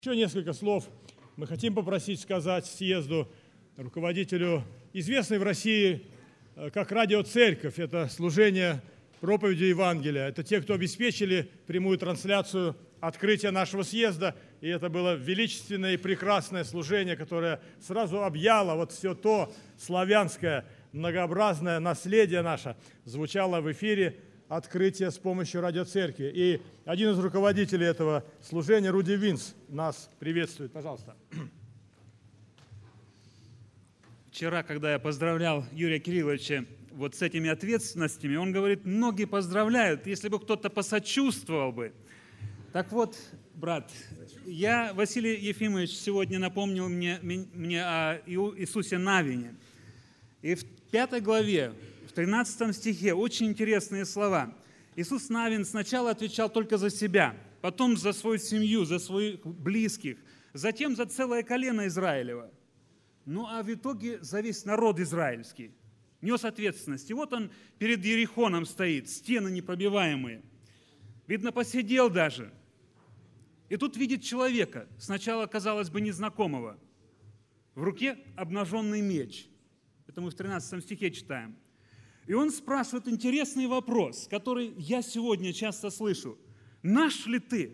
Еще несколько слов мы хотим попросить сказать съезду, руководителю известной в России как радиоцерковь. Это служение проповеди Евангелия. Это те, кто обеспечили прямую трансляцию открытия нашего съезда. И это было величественное и прекрасное служение, которое сразу объяло вот все то славянское, многообразное наследие наше. Звучало в эфире открытие с помощью радиоцеркви. И один из руководителей этого служения, Руди Винс, нас приветствует. Пожалуйста. Вчера, когда я поздравлял Юрия Кирилловича вот с этими ответственностями, он говорит, многие поздравляют, если бы кто-то посочувствовал бы. Так вот, брат, Василий Ефимович сегодня напомнил мне о Иисусе Навине. И в 5 главе, в 13 стихе очень интересные слова. Иисус Навин сначала отвечал только за себя, потом за свою семью, за своих близких, затем за целое колено Израилева. Ну а в итоге за весь народ израильский нес ответственность. И вот он перед Иерихоном стоит, стены непробиваемые. Видно, посидел даже. И тут видит человека, сначала, казалось бы, незнакомого. В руке обнаженный меч. Это мы в 13 стихе читаем. И он спрашивает интересный вопрос, который я сегодня часто слышу. Наш ли ты?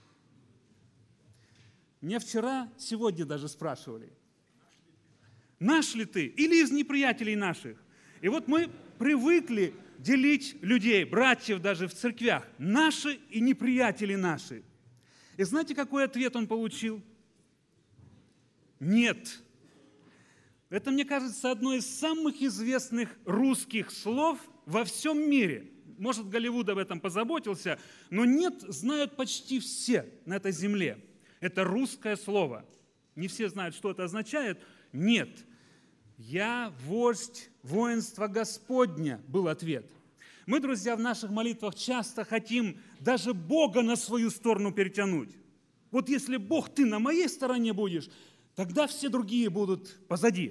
Меня вчера, сегодня даже спрашивали. Наш ли ты? Или из неприятелей наших? И вот мы привыкли делить людей, братьев даже в церквях. Наши и неприятели наши. И знаете, какой ответ он получил? Нет. Это, мне кажется, одно из самых известных русских слов во всем мире. Может, Голливуд об этом позаботился, но «нет» знают почти все на этой земле. Это русское слово. Не все знают, что это означает. «Нет». «Я вождь воинства Господня», был ответ. Мы, друзья, в наших молитвах часто хотим даже Бога на свою сторону перетянуть. Вот если Бог, ты на моей стороне будешь, тогда все другие будут позади.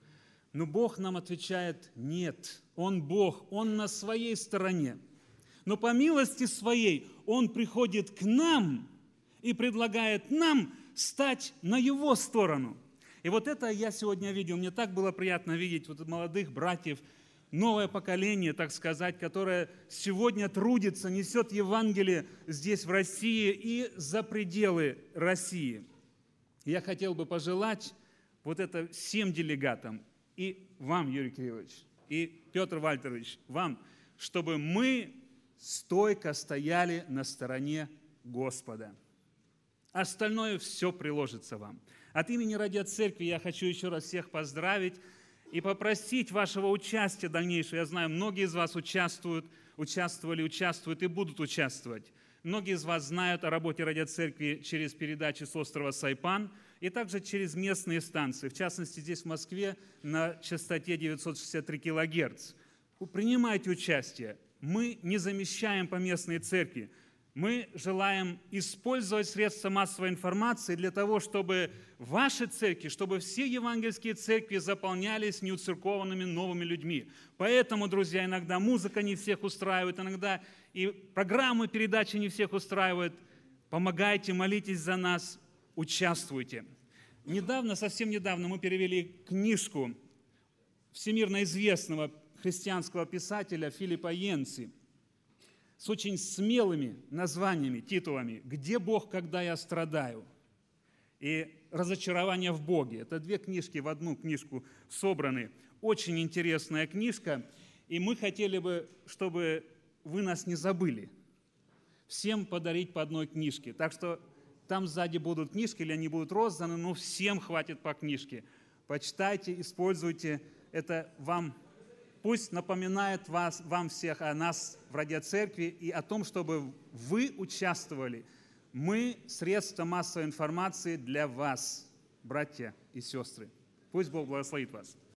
Но Бог нам отвечает, нет, Он Бог, Он на своей стороне. Но по милости своей Он приходит к нам и предлагает нам стать на Его сторону. И вот это я сегодня видел, мне так было приятно видеть вот молодых братьев, новое поколение, так сказать, которое сегодня трудится, несет Евангелие здесь, в России и за пределы России. Я хотел бы пожелать вот это всем делегатам, и вам, Юрий Кириллович, и Петр Вальтерович, вам, чтобы мы стойко стояли на стороне Господа. Остальное все приложится вам. От имени Радиоцеркви я хочу еще раз всех поздравить и попросить вашего участия дальнейшего. Я знаю, многие из вас участвовали, участвуют и будут участвовать. Многие из вас знают о работе Радиоцеркви через передачи с острова Сайпан и также через местные станции, в частности, здесь в Москве на частоте 963 кГц. Принимайте участие. Мы не замещаем поместные церкви. Мы желаем использовать средства массовой информации для того, чтобы ваши церкви, чтобы все евангельские церкви заполнялись неуцеркованными новыми людьми. Поэтому, друзья, иногда музыка не всех устраивает, иногда и программы, передачи не всех устраивают. Помогайте, молитесь за нас, участвуйте. Совсем недавно мы перевели книжку всемирно известного христианского писателя Филиппа Янци с очень смелыми названиями, титулами «Где Бог, когда я страдаю?» и «Разочарование в Боге». Это 2 книжки в одну книжку собраны. Очень интересная книжка, и мы хотели бы, чтобы вы нас не забыли. Всем подарить по одной книжке. Так что там сзади будут книжки, или они будут розданы, но всем хватит по книжке. Почитайте, используйте. Это вам... Пусть напоминает вам всех о нас в Радиоцеркви и о том, чтобы вы участвовали. Мы средства массовой информации для вас, братья и сестры. Пусть Бог благословит вас.